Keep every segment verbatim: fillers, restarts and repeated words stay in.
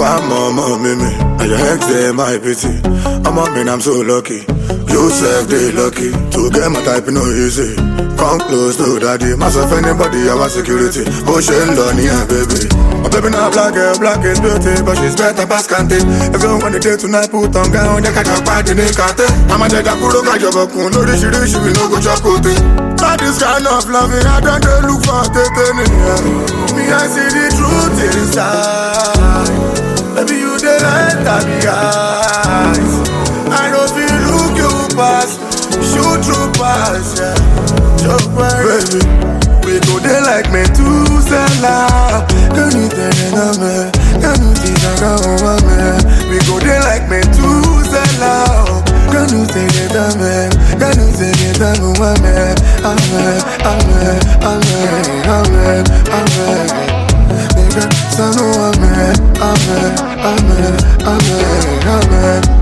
One more, more, me, me. And your ex, they my pity. I'm a man, I'm so lucky. You said they lucky. To get my type, no easy. Come close to daddy. Myself, anybody, I want security. Ocean, Lonnie, and baby. My baby not black, girl, black is beauty. But she's better past Kante. Everyone want the day tonight, put on down. They can't talk about the Kante. I'm a dead, I put on your book. No, this shit, this shit, we no go chop out it. Not this kind of loving. I don't they look for the penny. Me, I see the truth inside. Baby, you the light of the eyes. I don't feel look you pass. Shoot through pass, yeah. Just baby, we go there like me to Zella. Can you tell me? Can you see that over me? We go there like me to Zella. Can you say that me? Can you say that over me? Amen, amen, amen, amen, amen. Nigga, son of amen, amen, amen, amen, amen.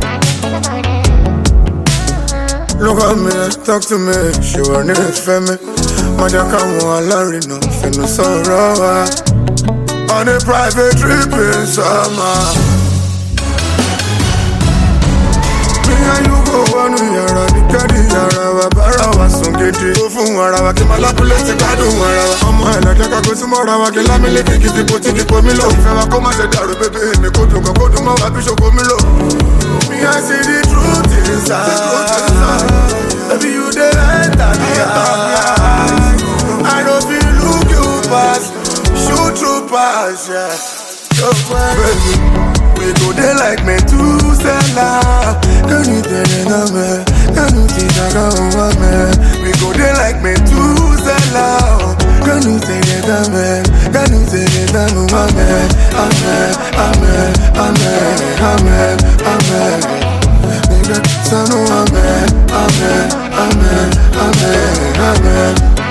Look at me, talk to me, she want it for me. Mother come on, Larry, no, finna sorrow. On a private trip in summer. Me and you go one yara, the caddy yara, bara was some giddy. Go from where I came, my lap, let's take a do where I'm on. I can't go tomorrow, I can let me live it, the put it for me low. If I come and say, baby, me go to go to my baby, show me low. Me, I see the truth inside. Baby, you the light of the eyes. I don't feel look you pass. Shoot through pass, yeah. Just baby, we go there like me to Zella. Can you tell me? Can you see that over me? We go there like me to Zella. Can you say that amen? Can you say that amen? Amen, amen, amen, amen, amen. Nigga, son of amen, amen, amen, amen, amen.